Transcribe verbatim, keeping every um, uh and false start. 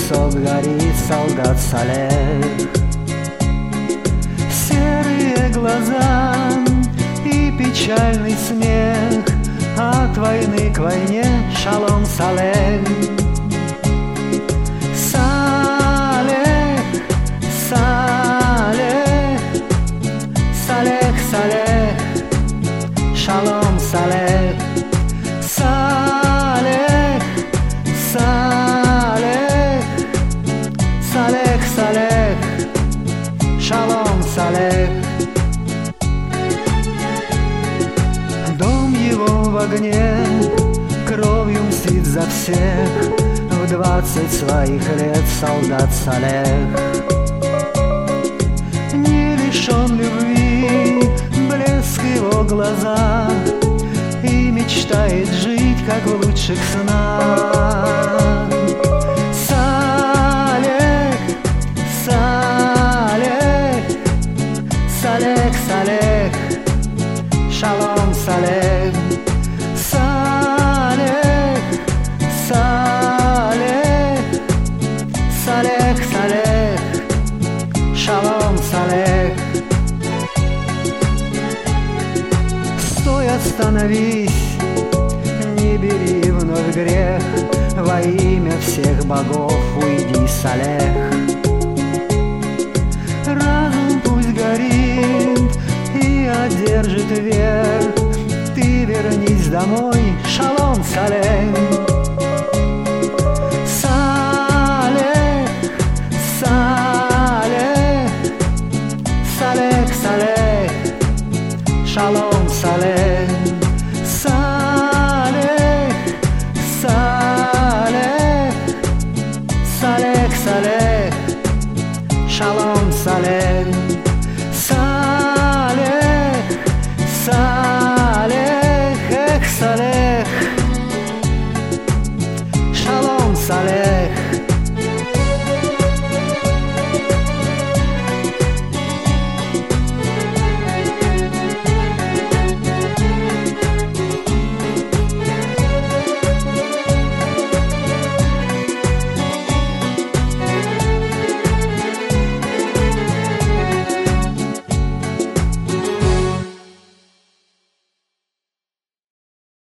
лицо горит, солдат Салех. Серые глаза и печальный смех, от войны к войне шалом Салех. Салех, Салех, Салех, Салех, шалом Салех. Салех, Салех, Салех, Салех, шалом Салех. Дом его в огне, кровью мстит за всех, в двадцать своих лет солдат Салех. Не лишен любви, блеск его глаза, и мечтает жить, как в лучших снах. Салех, Салех, Салех, Салех, шалом Салех. Салех, Салех, Салех, Салех, шалом Салех. Стой, остановись, не бери вновь грех, во имя всех богов уйди, Салех. Разум пусть горит и одержит верх, ты вернись домой, шалом Салех. Салех, Салех, Салех, Салех, шалом Салех. Салех, Салех, Салех, Салех, шалом Салех.